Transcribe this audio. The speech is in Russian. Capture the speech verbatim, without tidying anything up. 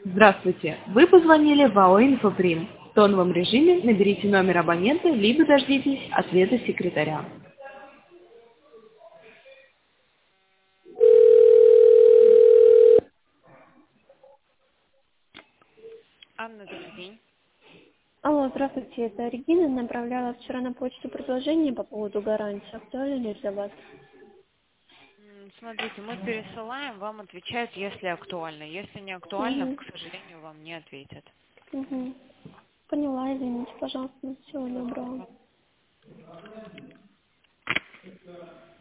Здравствуйте. Вы позвонили в АО «Инфоприм». В тоновом режиме наберите номер абонента, либо дождитесь ответа секретаря. Анна, добрый день. Алло, здравствуйте, это Регина. Направляла вчера на почту предложение по поводу гарантии. Актуально ли для вас? М, Смотрите, мы пересылаем, вам отвечают, если актуально. Если не актуально, Угу. к сожалению, вам не ответят. Угу. Поняла, извините, пожалуйста. Всего Всего доброго. доброго.